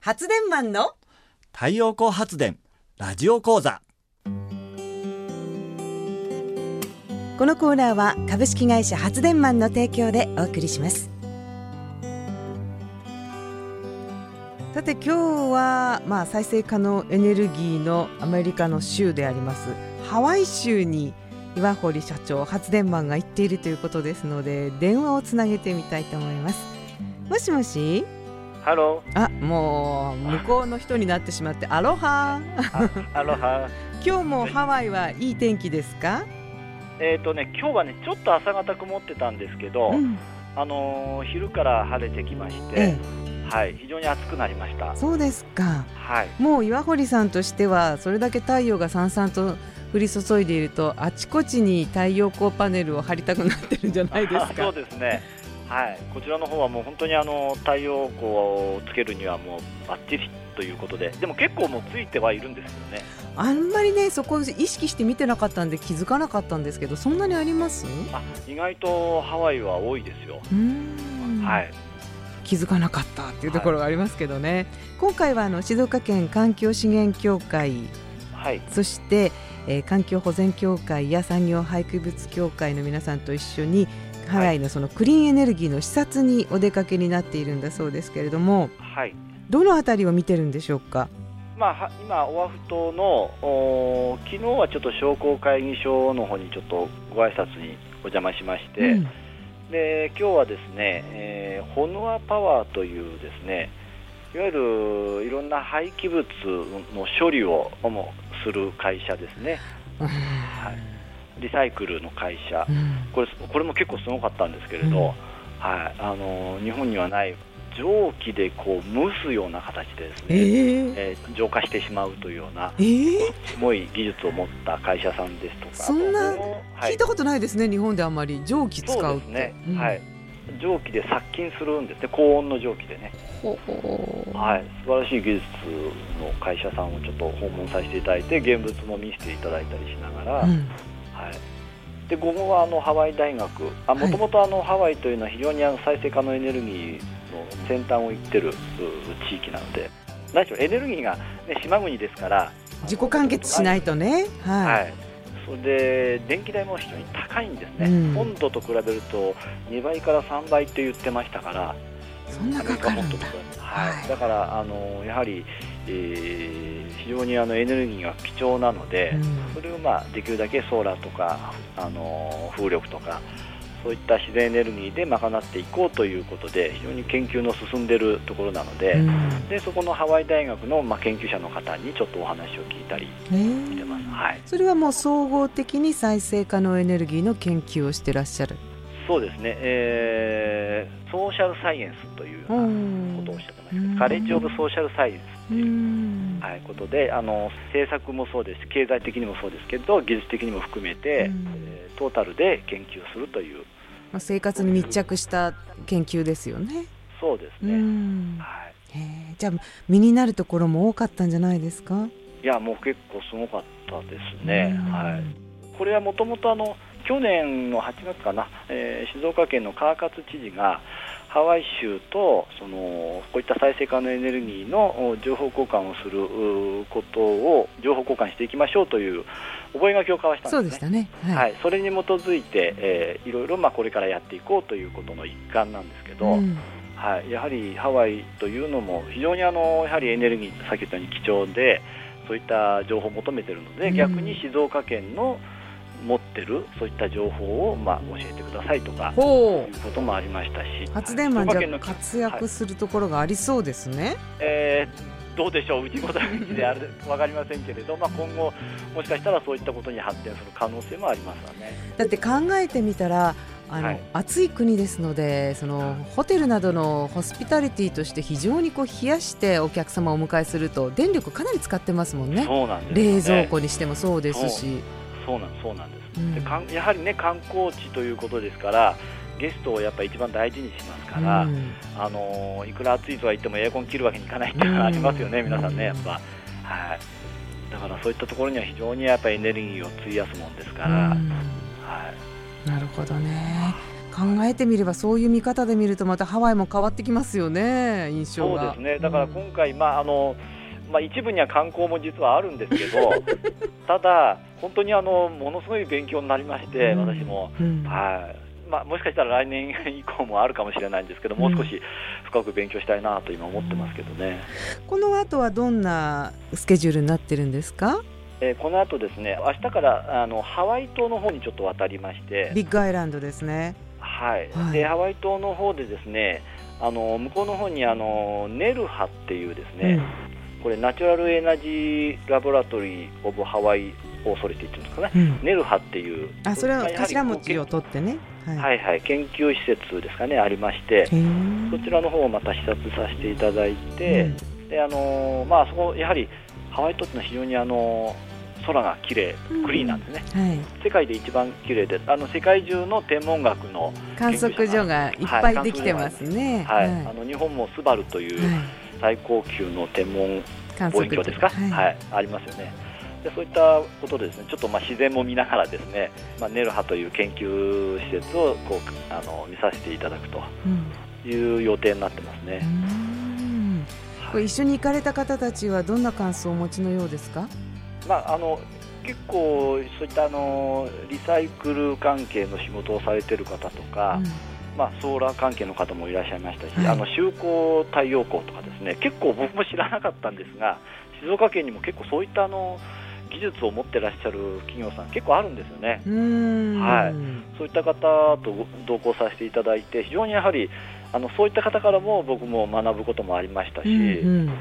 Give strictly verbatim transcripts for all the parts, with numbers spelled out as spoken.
発電マンの太陽光発電ラジオ講座。 このコーナーは株式会社発電マンの提供でお送りします。さて今日は、まあ、再生可能エネルギーのアメリカの州でありますハワイ州に岩堀社長発電マンが行っているということですので、電話をつなげてみたいと思います。もしもし。 ハロー。あ、もう向こうの人になってしまってアロハアロハ。 今日もハワイはいい天気ですか？ えーとね、今日はねちょっと朝方曇ってたんですけど、うん、あのー、昼から晴れてきまして、ええ、はい、非常に暑くなりました。 そうですか、 はい、 もう岩堀さんとしてはそれだけ太陽がさんさんと降り注いでいるとあちこちに太陽光パネルを張りたくなってるんじゃないですか？ そうですね、はい、こちらの方はもう本当にあの太陽光をつけるにはもうバッチリということで、でも結構もうついてはいるんですよね。 あんまりねそこを意識して見てなかったんで気づかなかったんですけど、そんなにあります？ あ、意外とハワイは多いですよ。 うーん、 はい、 気づかなかったっていうところがありますけどね、はい、今回はあの静岡県環境資源協会、 はい、 そして、えー、環境保全協会や産業廃棄物協会の皆さんと一緒にハワイのそのクリーンエネルギーの視察にお出かけになっているんだそうですけれども、 はい、どのあたりを見てるんでしょうか？ まあ、今オアフ島の昨日はちょっと商工会議所の方にちょっとご挨拶にお邪魔しまして、うん、で今日はですね、えー、ホノアパワーというですね、いわゆるいろんな廃棄物の処理を主する会社ですね、はい、リサイクルの会社、うん、これ、これも結構すごかったんですけれど、うん、はい、あの日本にはない蒸気でこう蒸すような形でですね、えーえー、浄化してしまうというような、えー、すごい技術を持った会社さんですとか、 そんな聞いたことないですね、はい、日本であんまり蒸気使うって。 そうですね、うん、はい、蒸気で殺菌するんですね、高温の蒸気でね、はい、素晴らしい技術の会社さんをちょっと訪問させていただいて現物も見せていただいたりしながら、うん、はい、で午後はあのハワイ大学、もともとハワイというのは非常にあの再生可能エネルギーの先端を行ってる地域なので、何しろエネルギーが、ね、島国ですから自己完結しないとね、はい、はい、 それで電気代も非常に高いんですね、うん、本土と比べるとにばいからさんばいって言ってましたから、 そんなかかるんだ、 はいはい、だからあのやはり、えー、非常にあのエネルギーが貴重なので、うん、それを、まあ、できるだけソーラーとかあの風力とかそういった自然エネルギーで賄っていこうということで非常に研究の進んでいるところなので、うん、でそこのハワイ大学の、まあ、研究者の方にちょっとお話を聞いたりしてます、はい、 それはもう総合的に再生可能エネルギーの研究をしてらっしゃる？ そうですね、えー、ソーシャルサイエンスというようなことをおっしゃってました。カレッジオブソーシャルサイエンスという、はい、ことで、あの政策もそうです、経済的にもそうですけど技術的にも含めて、えー、トータルで研究するという、 まあ、生活に密着した研究ですよね。 そうですね、はい、 へ、じゃあ身になるところも多かったんじゃないですか？ いやもう結構すごかったですね、はい、これはもともとあの去年のはちがつかな、えー、静岡県の川勝知事がハワイ州とそのこういった再生可能エネルギーの情報交換をすることを情報交換していきましょうという覚書を交わしたんですね。 そうでしたね、はいはい、それに基づいて、えー、いろいろまあこれからやっていこうということの一環なんですけど、うん、はい、やはりハワイというのも非常にあのやはりエネルギーさっき言ったように貴重でそういった情報を求めているので、うん、逆に静岡県の持ってるそういった情報を、まあ、教えてくださいとかいうこともありましたし、 発電マンじゃ活躍するところがありそうですね、はい、 えー、どうでしょう、うちごだけであれ分かりませんけれど、まあ、今後もしかしたらそういったことに発展する可能性もありますわね。 だって考えてみたらあの、はい、暑い国ですのでそのホテルなどのホスピタリティとして非常にこう冷やしてお客様をお迎えすると電力かなり使ってますもんね。 そうなんですよね、 冷蔵庫にしてもそうですし、 そうなんそうなんです、うん、でかんやはりね観光地ということですからゲストをやっぱり一番大事にしますから、うん、あのいくら暑いとは言ってもエアコン切るわけにいかないっていうのがありますよね、うん、皆さんねやっぱ、はい、だからそういったところには非常にやっぱりエネルギーを費やすもんですから、うん、はい、 なるほどね。 考えてみればそういう見方で見るとまたハワイも変わってきますよね、印象が。 そうですね。だから今回、うん、まああのまあ、一部には観光も実はあるんですけどただ本当にあのものすごい勉強になりまして、うん、私も、うん、はいまあ、もしかしたら来年以降もあるかもしれないんですけど、もう少し深く勉強したいなと今思ってますけどね、 うん、この後はどんなスケジュールになってるんですか？ えー、この後ですね、明日からあのハワイ島の方にちょっと渡りまして、 ビッグアイランドですね。 はい、はい、でハワイ島の方でですね、あの向こうの方にあのネルハっていうですね、うんこれナチュラルエナジーラボラトリーオブハワイオーソリティっていうんですかね、うん、ネルハっていうあそれは頭文字を取ってね、 はい、はいはい研究施設ですかねありまして、そちらの方をまた視察させていただいて、うん、であのー、まあそこやはりハワイ島ってのは非常にあのー、空が綺麗クリーンなんですね、うんはい、世界で一番綺麗であの世界中の天文学の観測所がいっぱいできてますね、 はいはいはい、あの日本もスバルという、はい最高級の天文望遠鏡ですか、はいはい、ありますよね。でそういったことでですね、ちょっとまあ自然も見ながらですね、まあ、ネルハという研究施設をこうあの見させていただくという予定になってますね。 うんはい、これ一緒に行かれた方たちはどんな感想をお持ちのようですか？ まあ、あの結構そういったあのリサイクル関係の仕事をされている方とか、うんまあ、ソーラー関係の方もいらっしゃいましたし、はい、あの就航太陽光とかですね結構僕も知らなかったんですが静岡県にも結構そういったあの技術を持ってらっしゃる企業さん結構あるんですよね。 うーん、 はい、そういった方と同行させていただいて非常にやはりあのそういった方からも僕も学ぶこともありましたし、うんうん、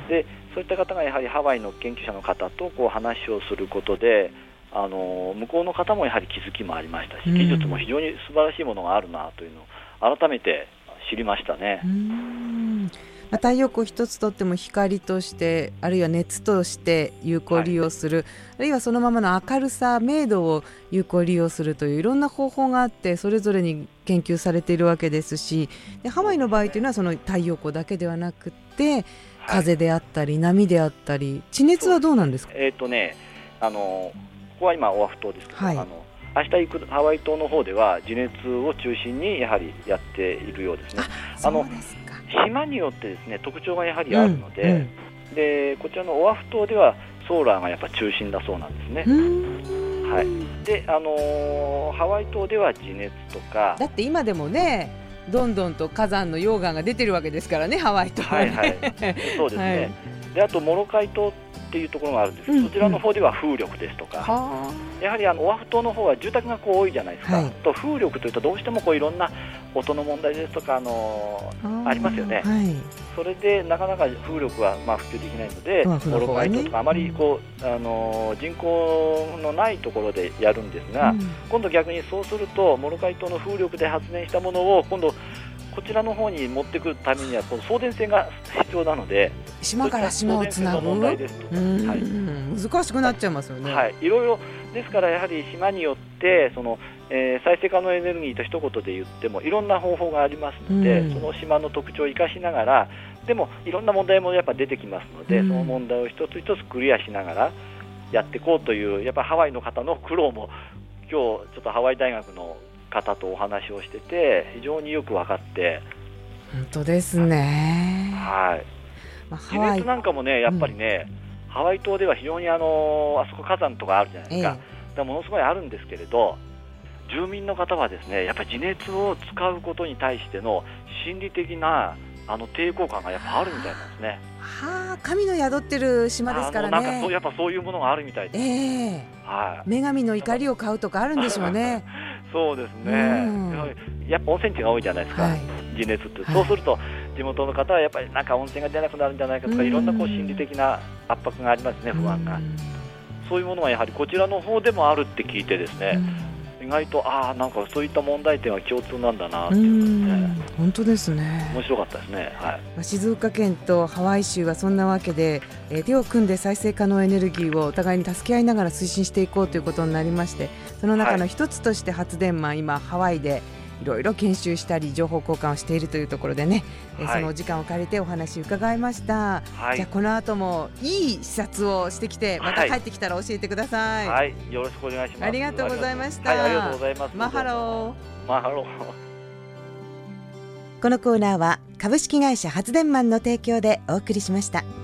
でそういった方がやはりハワイの研究者の方とこう話をすることであの向こうの方もやはり気づきもありましたし、技術も非常に素晴らしいものがあるなというのを改めて知りましたね。 うーん太陽光一つとっても光としてあるいは熱として有効利用する、はい、あるいはそのままの明るさ明度を有効利用するといういろんな方法があってそれぞれに研究されているわけですし、でハワイの場合というのはその太陽光だけではなくて風であったり、はい、波であったり地熱はどうなんですか？ えーとね、あのここは今オアフ島ですけど、はい、あの明日行くハワイ島の方では地熱を中心にやはりやっているようですね。 あ、そうですか。 島によってですね特徴がやはりあるので、うんうん、でこちらのオアフ島ではソーラーがやっぱ中心だそうなんですね。はい、で、あのー、ハワイ島では地熱とかだって今でもねどんどんと火山の溶岩が出てるわけですからねハワイ島はね、 はいはい、そうですね、はい、であとモロカイ島っていうところがあるんですけど、うんうん、そちらの方では風力ですとか、やはりあのオアフ島の方は住宅がこう多いじゃないですか、はい、と風力というとどうしてもこういろんな音の問題ですとか、あのー、ありますよね、はい、それでなかなか風力はまあ普及できないので、モロカイ島とかあまりこう、あのー、人口のないところでやるんですが、うん、今度逆にそうするとモロカイ島の風力で発電したものを今度こちらの方に持ってくるためにはこの送電線が必要なので島から島をつなぐ問題ですとか、はい、 難しくなっちゃいますよね、 はい、いろいろですからやはり島によってその、えー、再生可能エネルギーと一言で言ってもいろんな方法がありますので、うん、その島の特徴を生かしながらでもいろんな問題もやっぱ出てきますので、うん、その問題を一つ一つクリアしながらやっていこうというやっぱハワイの方の苦労も今日ちょっとハワイ大学の方とお話をしてて非常によく分かって本当ですね、 はい、まあ、地熱なんかもねやっぱりね、うん、ハワイ島では非常にあのあそこ火山とかあるじゃないですか、ええ、だからものすごいあるんですけれど住民の方はですねやっぱり地熱を使うことに対しての心理的なあの抵抗感がやっぱあるみたいなんですね。 はあ、神の宿ってる島ですからね。 あのなんかそうやっぱそういうものがあるみたいです、 えーはい、女神の怒りを買うとかあるんでしょうねそうですね、うん、やっぱ温泉地が多いじゃないですか、はい、地熱って、はい、そうすると地元の方はやっぱりなんか温泉が出なくなるんじゃないかとかいろんなこう心理的な圧迫がありますね、不安が。そういうものがやはりこちらの方でもあるって聞いてですね、意外とああなんかそういった問題点は共通なんだなっていう、ね、 本当ですね。 面白かったですね、はい、 静岡県とハワイ州はそんなわけで、えー、手を組んで再生可能エネルギーをお互いに助け合いながら推進していこうということになりまして、その中の一つとして発電マン、はい、今ハワイでいろいろ研修したり情報交換をしているというところでね、はい、そのお時間を借りてお話伺いました、はい、じゃあこの後もいい視察をしてきてまた帰ってきたら教えてください。 はい、はい、よろしくお願いします。 ありがとうございました。 はい、ありがとうございます。 マハロー。 マハロー。 このコーナーは株式会社発電マンの提供でお送りしました。